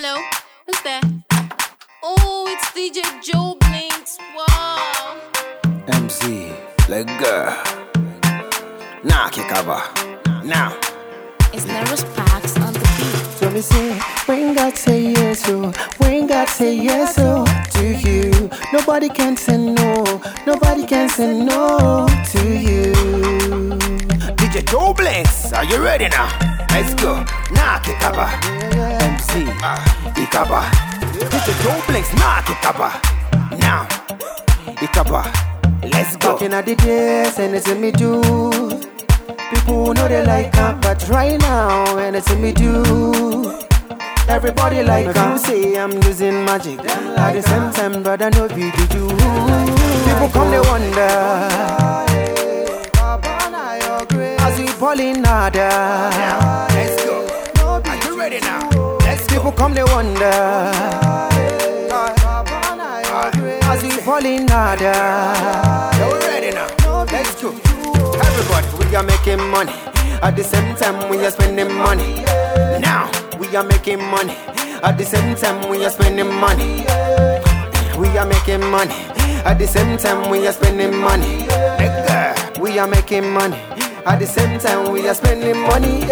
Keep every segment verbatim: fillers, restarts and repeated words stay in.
Hello, who's there? Oh, it's D J Joe Blinks. Wow. M C, let go. Nah, kick over. Now. It's Nero Sparks on the beat. So me say, when God say yes, so when God say yes, so to you, nobody can say no, nobody can say no to you. D J Joe Blinks, are you ready now? Let's go. Nah, kick over. M C, Ikaba. D J Joe Blinks, nah, kick over. Now, Ikaba. Let's go. Talking at the days, anything me do. People know they like her, but right now, anything me do, everybody like her. You say I'm using magic, at the same time, brother, no be do do. People come, they wonder, as we falling harder. Let's go. Are you ready now? Let's go. People come, they wonder, as we falling harder. You're ready now? Let's go. Everybody, we are making money. At the same time, we are spending money. Now, we are making money. At the same time, we are spending money. We are making money. At the same time, we are spending money. We are making money. At the same time, we are spending money.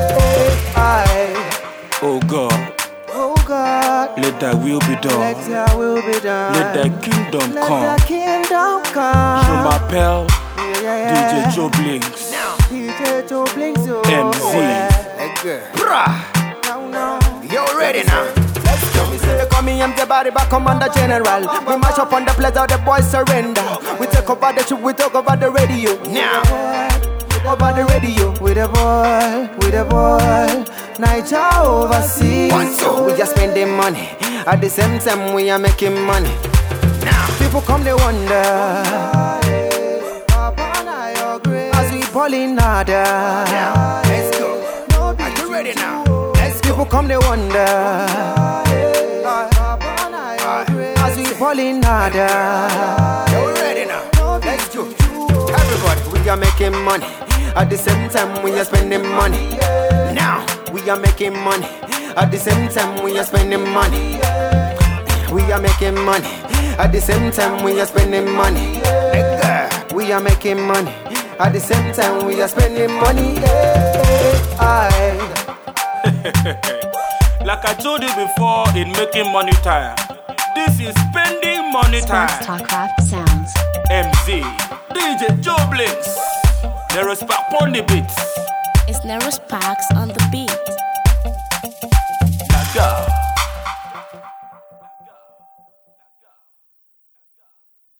I, Oh God, oh God, let thy will be done. let thy will be done. Let thy kingdom Let come. thy kingdom come. Through my pal, Yeah, yeah, yeah. D J Joe Blinks, D J Joe Blinks, oh, M C. yeah. let's go. Brah, Now, now. you're ready now? Let's go. Me say they call me empty body back commander general. We mash up on the place how the boys surrender. We take over the ship, we take over the radio. Now. Over the radio. With the boy, with the boy. Niger overseas. One, two. We just spending money. At the same time we are making money. Now. People come they wonder, as we falling harder. Now. Let's go. Are you ready now? Let's go. People come they wonder, as we falling harder. You're ready now? Let's go. Everybody, we are making money. At the same time, we are spending money. Now, we are making money. At the same time, we are spending money. We are making money. At the same time, we are spending money. We are making money. At the same time, we are spending money. I. Like I told you before, in making money time, this is spending money time. Starcraft Sounds. M C, D J Joe Blinks, Nero Sparks on the beats. It's Nero Sparks on the beat.